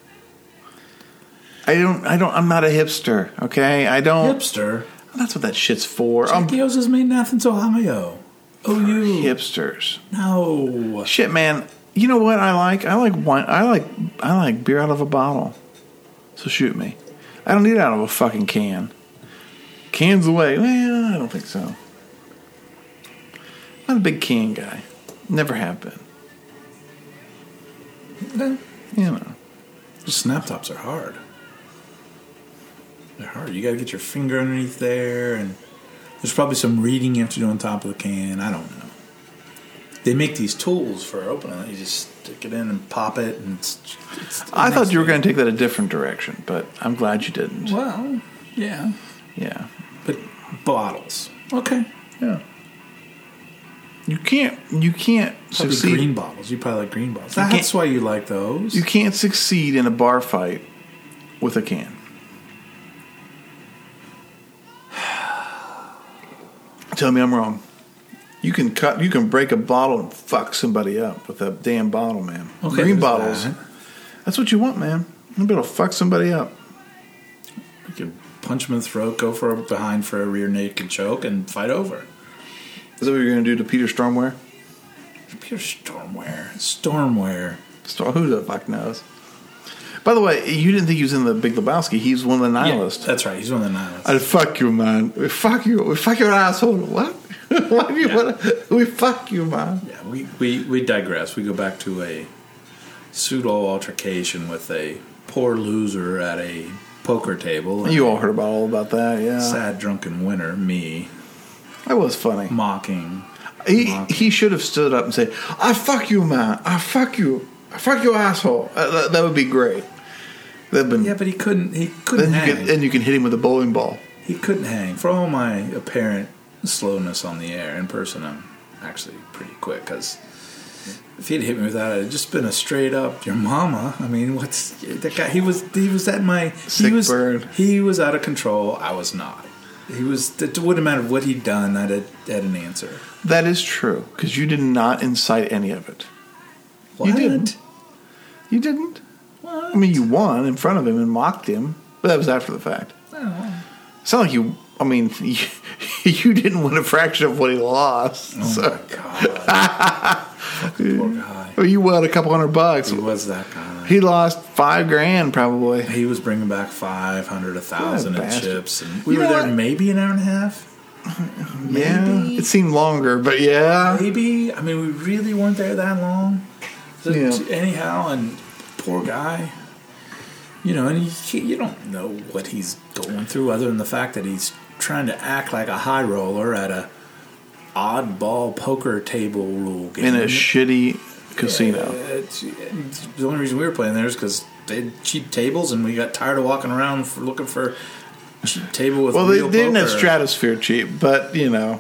I don't. I don't. I'm not a hipster. Okay. I don't. Hipster. That's what that shit's for. Jack Yo's is made in Athens, Ohio. Oh, you hipsters. No shit, man. You know what I like? I like wine. I like. I like beer out of a bottle. So shoot me. I don't need it out of a fucking can. Cans away. Well, I don't think so. Not a big can guy. Never have been. Eh. You know. Snap tops are hard. They're hard. You got to get your finger underneath there, and there's probably some reading you have to do on top of the can. I don't know. They make these tools for opening it. You just stick it in and pop it, and it's. it's I thought you were going to take that a different direction, but I'm glad you didn't. Well, yeah, yeah, but bottles. Okay, yeah. You can't. You can't probably succeed. Green bottles. You probably like green bottles. That's why you like those. You can't succeed in a bar fight with a can. Tell me I'm wrong. You can cut. You can break a bottle and fuck somebody up with a damn bottle, man. Okay, green bottles. That. That's what you want, man. You'll be able to fuck somebody up. You can punch them in the throat, go for a behind for a rear naked choke, and fight over. Is that what you're going to do to Peter Stormare? Peter Stormare. Stormare. Storm, who the fuck knows? By the way, you didn't think he was in the Big Lebowski. He's one of the nihilists. Yeah, that's right. He's one of the nihilists. I'd fuck you, man. We fuck you. We fuck your asshole. What? Why do you yeah. want to? We fuck you, man. Yeah, we, we, we digress. We go back to a pseudo altercation with a poor loser at a poker table. You all heard about all about that, yeah. Sad drunken winner, me. That was funny. Mocking. He mocking. he should have stood up and said, "I fuck you, man. I fuck you. I fuck your asshole." Uh, that, that would be great. That'd been, yeah, but he couldn't. He couldn't then hang. You could, and you can hit him with a bowling ball. He couldn't hang. For all my apparent slowness on the air, in person, I'm actually pretty quick. Because if he'd hit me with that, it'd just been a straight up "your mama." I mean, what's that guy? He was he was at my Sick he was bird. He was out of control. I was not. He was. It wouldn't matter what he'd done. I'd had, had an answer. That is true because you did not incite any of it. What? You didn't. You didn't. What? I mean, you won in front of him and mocked him, but that was after the fact. Oh. It's not like you. I mean, you, you didn't win a fraction of what he lost. Oh so. my god! Fucking poor guy. Well, you won a couple hundred bucks. He was that guy. He lost five grand probably. He was bringing back five hundred, a thousand in bastard. chips, and we You were know there what? maybe an hour and a half. Yeah, Maybe. it seemed longer, but yeah. Maybe. I mean, we really weren't there that long. So, Yeah. Anyhow, and poor guy. You know, and he, you don't know what he's going through other than the fact that he's trying to act like a high roller at a oddball poker table rule game. In a shitty casino. Yeah, it's, it's the only reason we were playing there is because they had cheap tables, and we got tired of walking around for, looking for a cheap table with Well, they, real they didn't have poker. Stratosphere cheap, but, you know.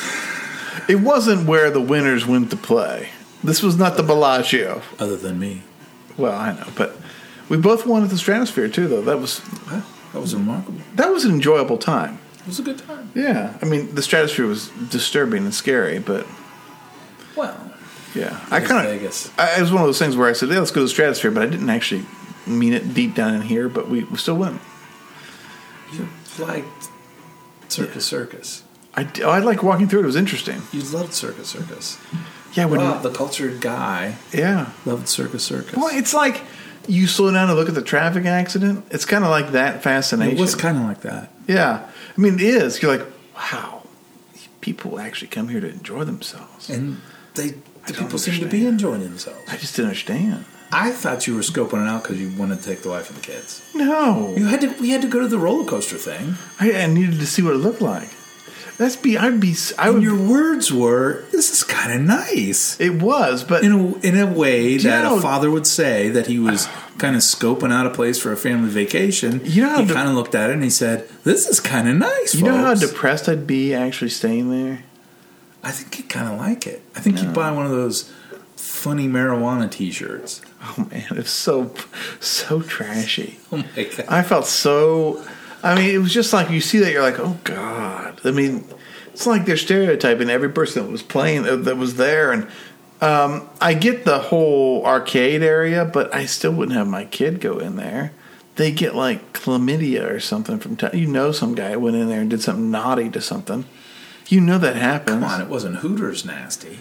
It wasn't where the winners went to play. This was not the Bellagio. Other than me. Well, I know, but we both won at the Stratosphere too, though. That was That was remarkable. that was an enjoyable time. It was a good time. Yeah, I mean, the Stratosphere was disturbing and scary, but Well, yeah, I it's kind Vegas. of. It was one of those things where I said, "Yeah, let's go to the Stratosphere," but I didn't actually mean it deep down in here. But we, we still went. You liked Circus Circus. I, d- I like walking through it. It was interesting. You loved Circus Circus. Yeah, when Well, the cultured guy yeah. loved Circus Circus. Well, it's like you slow down and look at the traffic accident. It's kind of like that fascination. It was kind of like that. Yeah, I mean, it is. You're like, wow, people actually come here to enjoy themselves. And they, the don't people seem to understand. be enjoying themselves. I just didn't understand. I thought you were scoping it out because you wanted to take the wife and the kids. No, You had to. We had to go to the roller coaster thing. I, I needed to see what it looked like. That's be. I'd be. I And would. your words were, "This is kind of nice." It was, but In a, in a way you that know- a father would say that he was kind of scoping out a place for a family vacation. You know how he de- kind of looked at it and he said, "This is kind of nice." you know how folks." depressed I'd be actually staying there. I think you'd kind of like it. I think you'd buy one of those funny marijuana T-shirts. Oh man, it's so so trashy. Oh my god! I felt so. I mean, it was just like you see that you're like, oh god. I mean, it's like they're stereotyping every person that was playing uh, that was there, and um, I get the whole arcade area, but I still wouldn't have my kid go in there. They get like chlamydia or something from time. You know, some guy went in there and did something naughty to something. You know that happens. Come on, it wasn't Hooters nasty.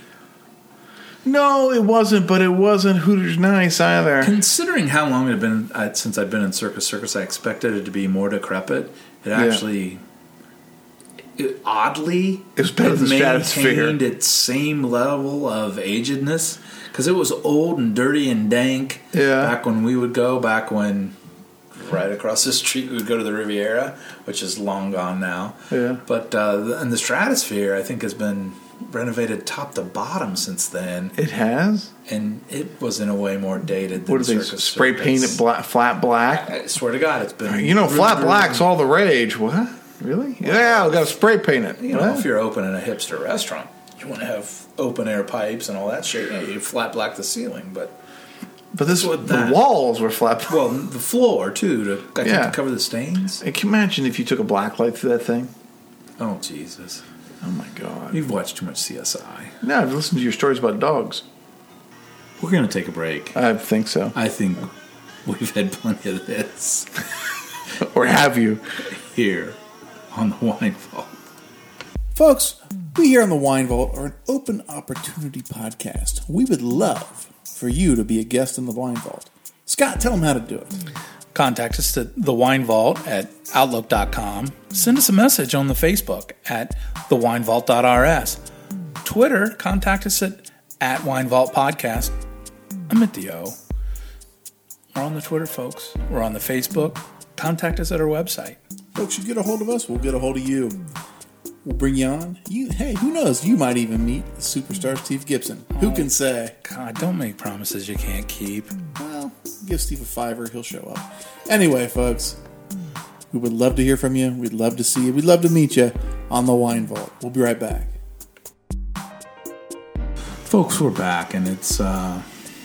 No, it wasn't, but it wasn't Hooters nice either. Considering how long it had been uh, since I've been in Circus Circus, I expected it to be more decrepit. It actually, it, oddly, It was better than Stratosphere. maintained its same level of agedness because it was old and dirty and dank. Yeah. Back when we would go, back when right across the street we would go to the Riviera, which is long gone now. Yeah. But uh, the, and the Stratosphere, I think, has been renovated top to bottom since then. It has. And it was in a way more dated than What do they Circus spray Circus. paint it black, flat black? I swear to God, it's been... You know, flat black's all the rage. What? Really? Yeah, we got to spray paint it. You know, What? if you're opening a hipster restaurant, you want to have open air pipes and all that shit. You, know, you flat black the ceiling, but... But this with the that- walls were flat. Well, the floor, too, to, I think, Yeah. to cover the stains. Hey, can you imagine if you took a black light through that thing? Oh, Jesus. Oh my God! You've watched too much C S I. No, I've listened to your stories about dogs. We're going to take a break. I think so. I think we've had plenty of this Or have you? here on the Wine Vault. Folks, we here on the Wine Vault are an open opportunity podcast. We would love for you to be a guest in the Wine Vault. Scott, tell them how to do it. Contact us at the Wine Vault at outlook dot com. Send us a message on the Facebook at the wine vault dot r s. Twitter, contact us at, at Wine Vault Podcast. I'm at the O. We're on the Twitter, folks. We're on the Facebook. Contact us at our website. Folks, you get a hold of us, we'll get a hold of you. We'll bring you on. You, hey, who knows? You might even meet superstar Steve Gibson. Who can say? God, don't make promises you can't keep. Well, give Steve a fiver, he'll show up. Anyway, folks, we would love to hear from you. We'd love to see you. We'd love to meet you on the Wine Vault. We'll be right back. Folks, we're back, and it's uh,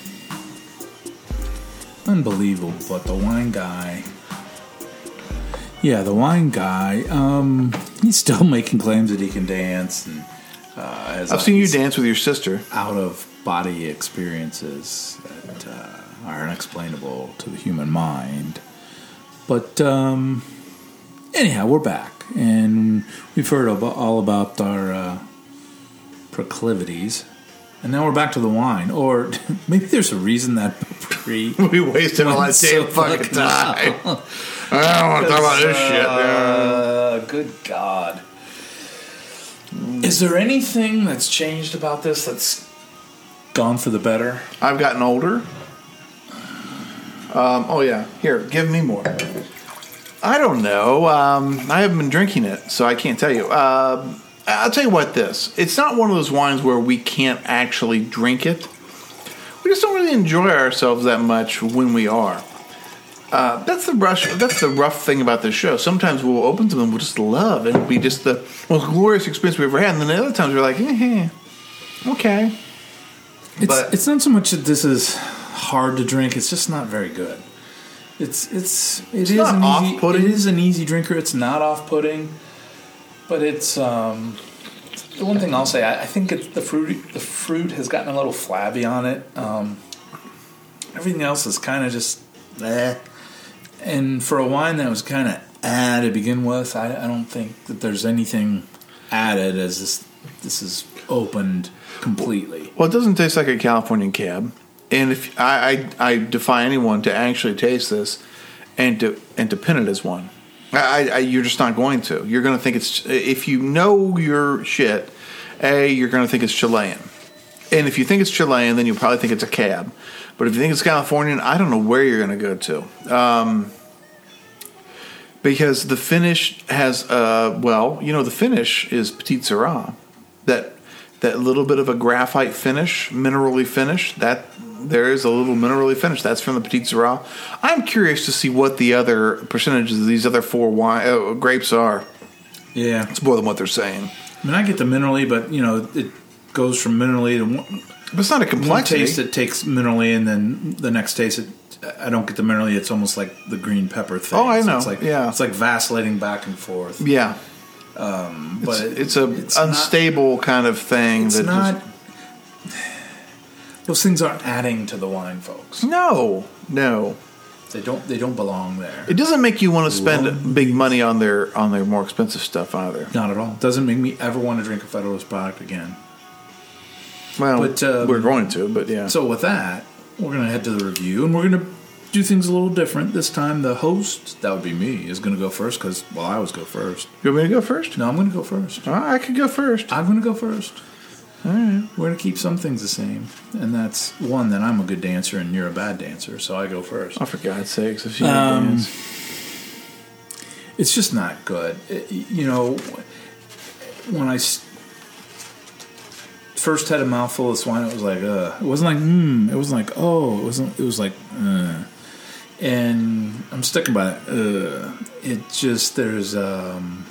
unbelievable, but the wine guy... Yeah, the wine guy, um, he's still making claims that he can dance. And, uh, has I've seen you these dance with your sister. out-of-body experiences that uh, are unexplainable to the human mind. But um, anyhow, we're back, and we've heard about, all about our uh, proclivities. And now we're back to the wine. Or maybe there's a reason that pre... We wasted all that went so damn fucking fucking time. long. I don't want to talk about this shit. Uh, good God. Is there anything that's changed about this that's gone for the better? I've gotten older. Um, oh yeah, here, give me more. I don't know. Um, I haven't been drinking it, so I can't tell you. Uh, I'll tell you what. This it's not one of those wines where we can't actually drink it. We just don't really enjoy ourselves that much when we are. Uh, that's the rush. That's the rough thing about this show. Sometimes we'll open to them, we'll just love, and it'll be just the most glorious experience we've ever had. And then the other times we're like, eh, okay. It's, But- it's not so much that this is hard to drink. It's just not very good. It's it's it It's is not an easy, off-putting. it is an easy drinker. It's not off-putting, but it's um, the one thing I'll say. I, I think it, the fruit the fruit has gotten a little flabby on it. Um, everything else is kind of just eh. And for a wine that was kind of ah to begin with, I, I don't think that there's anything added as this this is opened completely. Well, it doesn't taste like a Californian cab, and if I, I, I defy anyone to actually taste this and to and to pin it as one, I, I, you're just not going to. You're going to think it's if you know your shit. A, you're going to think it's Chilean, and if you think it's Chilean, then you'll probably think it's a cab. But if you think it's Californian, I don't know where you're going to go to, um, because the finish has uh, well, you know, the finish is Petite Sirah, that. That little bit of a graphite finish, minerally finish, that there is a little minerally finish. That's from the Petite Sirah. I'm curious to see what the other percentages of these other four wine, uh, grapes are. Yeah, It's more than what they're saying. I mean, I get the minerally, but you know, it goes from minerally to one, But it's not a one complexity. taste. It takes minerally, and then the next taste, it, I don't get the minerally. It's almost like the green pepper thing. Oh, I So know. it's like, Yeah. it's like vacillating back and forth. Yeah. But It's, it's a it's not- unstable kind of thing. It's that not. Those things aren't adding to the wine, folks. Just, no, no. They don't. They don't belong there. It doesn't make you want to spend big money on their on their more expensive stuff either. Not at all. Doesn't make me ever want to drink a Federalist product again. Well, But, um, we're going to, but yeah. So with that, we're going to head to the review, and we're going to do things a little different. This time, the host, that would be me, is going to go first, because, well, I always go first. You want me to go first? No, I'm going to go first. Oh, I could go first. I'm going to go first. All right. We're going to keep some things the same. And that's, one, that I'm a good dancer and you're a bad dancer, so I go first. Oh, for God's sakes. If you Um, dance. It's just not good. It- you know, when I s- first had a mouthful of this wine, it was like, uh. It wasn't like, mmm. It wasn't like, oh. It wasn't. It was like, uh. And I'm sticking by it. Uh. It just, there's, um.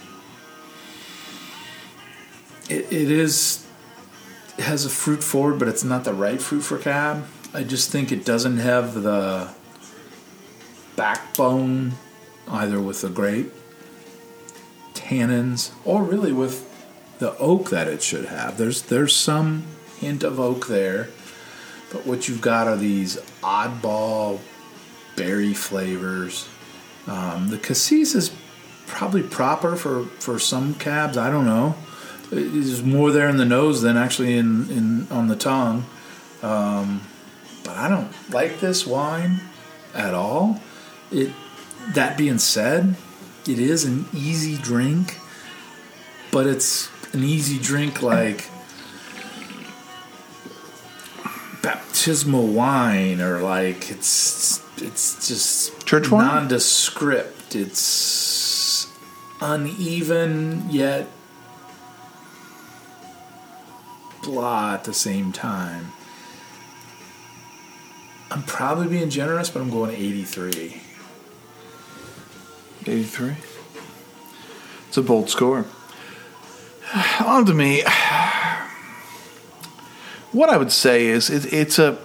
It, it is, it has a fruit forward, but it's not the right fruit for cab. I just think it doesn't have the backbone, either with the grape, tannins, or really with the oak that it should have. There's there's some hint of oak there, but what you've got are these oddball berry flavors. Um, the cassis is probably proper for, for some cabs. I don't know. There's more there in the nose than actually in, in on the tongue. Um, but I don't like this wine at all. It. That being said, it is an easy drink, but it's an easy drink like baptismal wine, or like it's it's just Church wine? nondescript. It's uneven yet blah at the same time. I'm probably being generous, but I'm going eighty-three. eighty-three. It's a bold score. On to me. What I would say is it, it's a.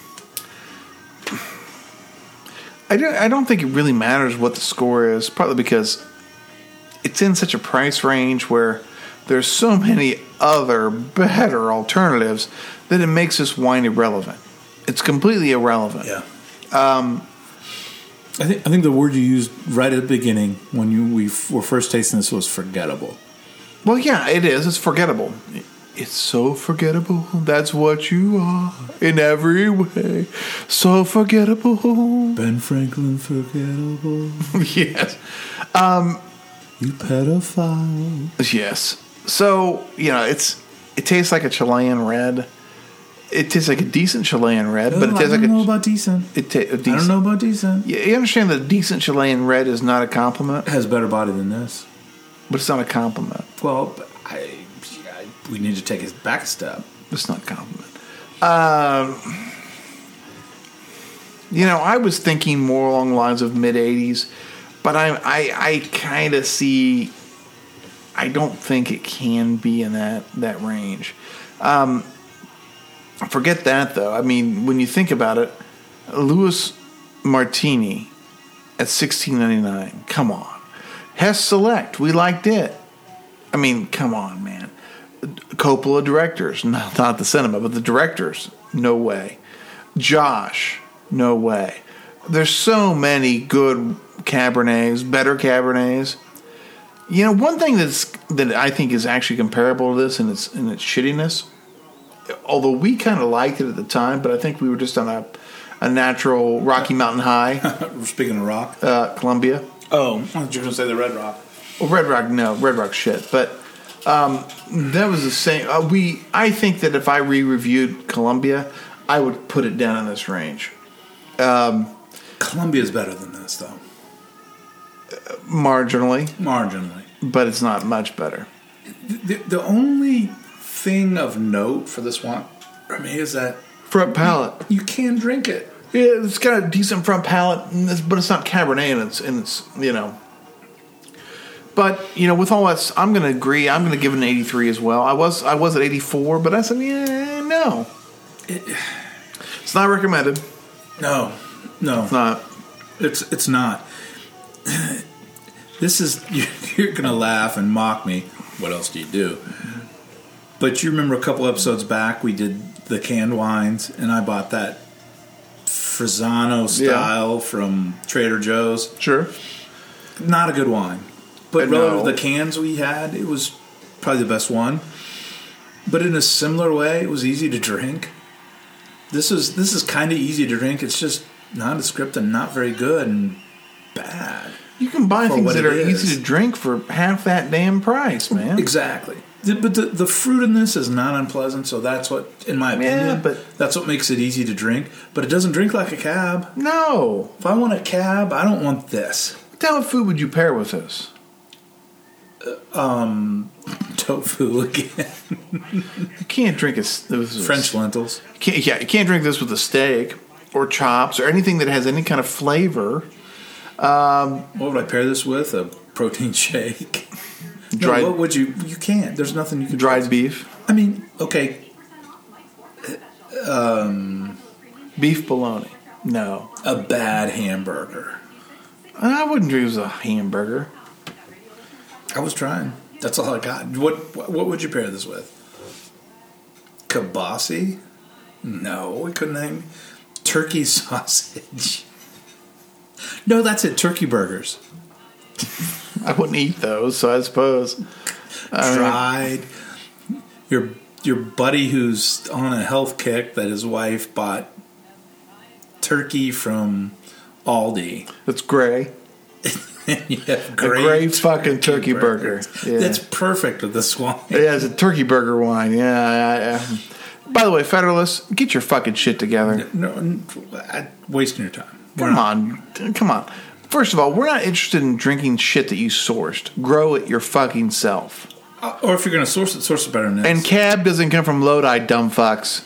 I don't, I don't think it really matters what the score is, partly because it's in such a price range where there's so many other better alternatives that it makes this wine irrelevant. It's completely irrelevant. Yeah. Um, I think I think the word you used right at the beginning when you we f- were first tasting this was forgettable. Well, yeah, it is. It's forgettable. It's so forgettable. That's what you are in every way. So forgettable. Ben Franklin, forgettable. Yes. You pedophile. Yes. So, you know, it's it tastes like a Chilean red. It tastes like a decent Chilean red, but it I tastes don't like know a, about decent. it ta- a I decent. don't know about decent. You you understand that a decent Chilean red is not a compliment, It has better body than this. but it's not a compliment. Well, but I, I we need to take it back a step. It's not a compliment. Um, you know, I was thinking more along the lines of mid eighties, but I I, I kind of see. I don't think it can be in that that range. Um, forget that though. I mean, when you think about it, Louis Martini at sixteen ninety-nine. Come on. Hess Select. We liked it. I mean, come on, man. Coppola directors. No, not the cinema, but the directors. No way. Josh. No way. There's so many good Cabernets, better Cabernets. You know, one thing that's that I think is actually comparable to this in its in its shittiness, although we kind of liked it at the time, but I think we were just on a a natural Rocky Mountain high. Speaking of rock, uh, Columbia. Oh, I thought you were going to say the Red Rock. Well, Red Rock, no, Red Rock shit. But um, that was the same. Uh, we, I think that if I re-reviewed Columbia, I would put it down in this range. Um, Columbia's better than this, though. Marginally. Marginally. But it's not much better. The, the only thing of note for this one, I mean, is that front palate. You, you can drink it. Yeah, it's got a decent front palate, but it's not Cabernet, and it's, and it's you know. But you know, with all that, I'm going to agree. I'm going to give it an eighty-three as well. I was I was at eighty-four, but I said, yeah, no. It, it's not recommended. No, no, it's not. It's it's not. This is you're going to laugh and mock me. What else do you do? But you remember a couple episodes back we did the canned wines, and I bought that Frisano style yeah. from Trader Joe's. Sure. Not a good wine. But no. relative to the cans we had, it was probably the best one. But in a similar way, it was easy to drink. This is this is kind of easy to drink. It's just nondescript and not very good and bad. You can buy things that are is. easy to drink for half that damn price, man. Exactly. But the, the fruit in this is not unpleasant, so that's what, in my opinion, yeah, but that's what makes it easy to drink. But it doesn't drink like a cab. No. If I want a cab, I don't want this. What kind of food would you pair with this? Uh, um, tofu again. You can't drink a, this French a, lentils. You can't, yeah, you can't drink this with a steak or chops or anything that has any kind of flavor. Um, what would I pair this with? A protein shake. Dried, no, what would you? You can't. There's nothing you can. Dried do. beef. I mean, okay. Um, beef bologna. No. A bad hamburger. I wouldn't drink it as a hamburger. I was trying. That's all I got. What What would you pair this with? Kibasi? No, we couldn't hang. Turkey sausage. No, that's it. Turkey burgers. I wouldn't eat those, so I suppose. I Tried. Mean, your your buddy who's on a health kick that his wife bought turkey from Aldi. That's gray. Yeah, great a gray fucking turkey, turkey burger. burger. Yeah. That's perfect with this wine. Yeah, it's a turkey burger wine. Yeah. yeah, yeah. By the way, Federalists, get your fucking shit together. No, no I, wasting your time. We're come not. on, come on. First of all, we're not interested in drinking shit that you sourced. Grow it your fucking self. Uh, or if you're going to source it, source it better than this. And cab doesn't come from Lodi, dumb fucks.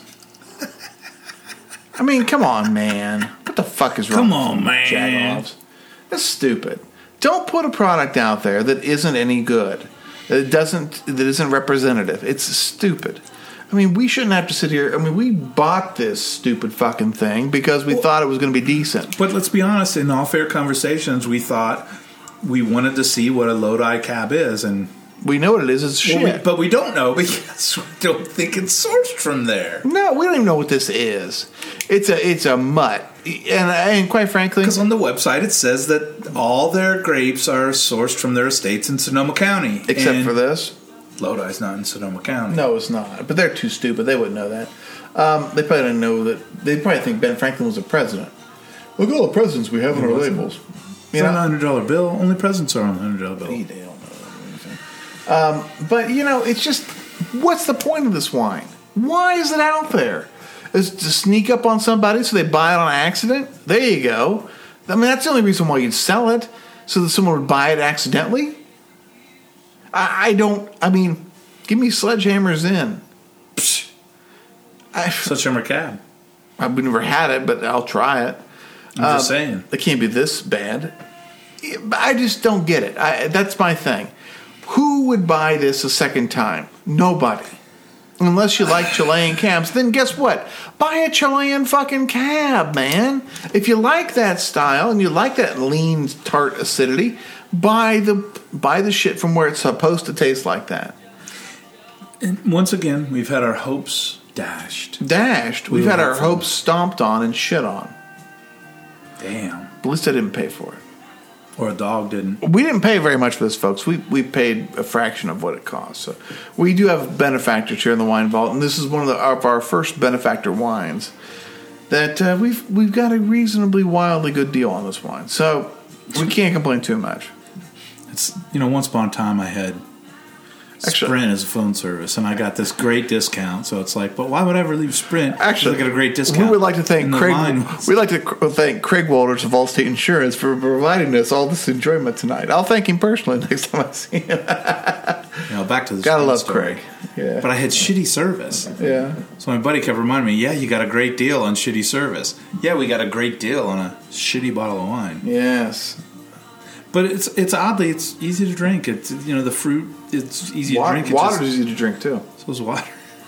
I mean, come on, man. What the fuck is wrong? Come on, man. Jag-offs? That's stupid. Don't put a product out there that isn't any good. That doesn't. That isn't representative. It's stupid. I mean, we shouldn't have to sit here. I mean, we bought this stupid fucking thing because we well, thought it was going to be decent. But let's be honest. In all fair conversations, we thought we wanted to see what a Lodi cab is, and we know what it is. It's shit. Well, we, but we don't know because we don't think it's sourced from there. No, we don't even know what this is. It's a it's a mutt, and and quite frankly, because on the website it says that all their grapes are sourced from their estates in Sonoma County, except and for this. Lodi's not in Sonoma County. No, it's not. But they're too stupid. They wouldn't know that. Um, they probably didn't know that. They probably think Ben Franklin was a president. Look at all the presidents we have on our labels. It's on a hundred dollar bill. Only presidents are on the hundred dollar bill. They don't know. Um, but you know, it's just what's the point of this wine? Why is it out there? Is it to sneak up on somebody so they buy it on accident? There you go. I mean, that's the only reason why you'd sell it, so that someone would buy it accidentally. I, I don't. I mean, give me Sledgehammer's in. Psh. I, Sledgehammer cab. I've never had it, but I'll try it. I'm um, just saying. It can't be this bad. I just don't get it. I, that's my thing. Who would buy this a second time? Nobody. unless you like Chilean cabs, then guess what? Buy a Chilean fucking cab, man. If you like that style and you like that lean, tart acidity, buy the buy the shit from where it's supposed to taste like that. And once again, we've had our hopes dashed. Dashed. We've We had were our hopeful. hopes stomped on and shit on. Damn. But at least I didn't pay for it. Or a dog didn't. We didn't pay very much for this, folks. We we paid a fraction of what it cost. So we do have benefactors here in the Wine Vault, and this is one of, the, of our first benefactor wines that uh, we've we've got a reasonably wildly good deal on this wine. So we can't complain too much. It's, you know, once upon a time I had Actually- Sprint as a phone service, and I got this great discount. So it's like, but why would I ever leave Sprint? Actually, I got a great discount. We would like to thank And the Craig. line was- We'd like to cr- thank Craig Walters of Allstate Insurance for providing us all this enjoyment tonight. I'll thank him personally next time I see him. You know, back to the Gotta Sprint love story. Craig. Yeah, But I had shitty service. yeah. So my buddy kept reminding me, yeah, you got a great deal on shitty service. Yeah, we got a great deal on a shitty bottle of wine. Yes. But it's it's oddly, it's easy to drink. It's, you know, the fruit, it's easy Water, to drink. It water's just- easy to drink too. So is water.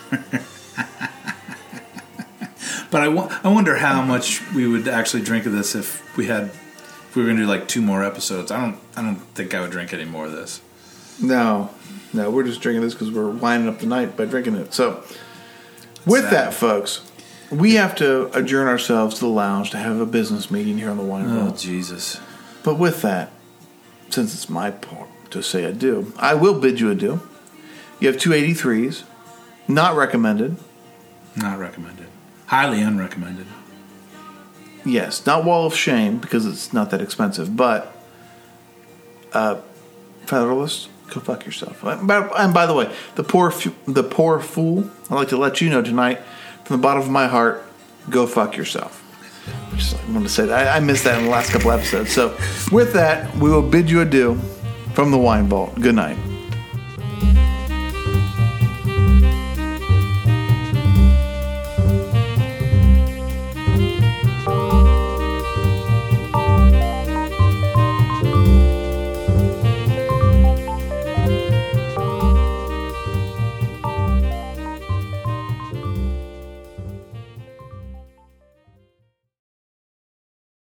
But I, wo- I wonder how much we would actually drink of this if we had if we were going to do like two more episodes. I don't I don't think I would drink any more of this. No, no, we're just drinking this because we're winding up the night by drinking it. So, with sad. that, folks, we have to adjourn ourselves to the lounge to have a business meeting here on the Wine Oh Vault. Jesus! But with that, since it's my part to say adieu, I will bid you adieu. You have two eighty-threes, not recommended. Not recommended. Highly unrecommended. Yes, not Wall of Shame because it's not that expensive, but uh, Federalist, go fuck yourself. And by, and by the way, the poor, fu- the poor fool. I'd like to let you know tonight, from the bottom of my heart, go fuck yourself. I just want to say that I, I missed that in the last couple episodes. So, with that, we will bid you adieu from the Wine Vault. Good night.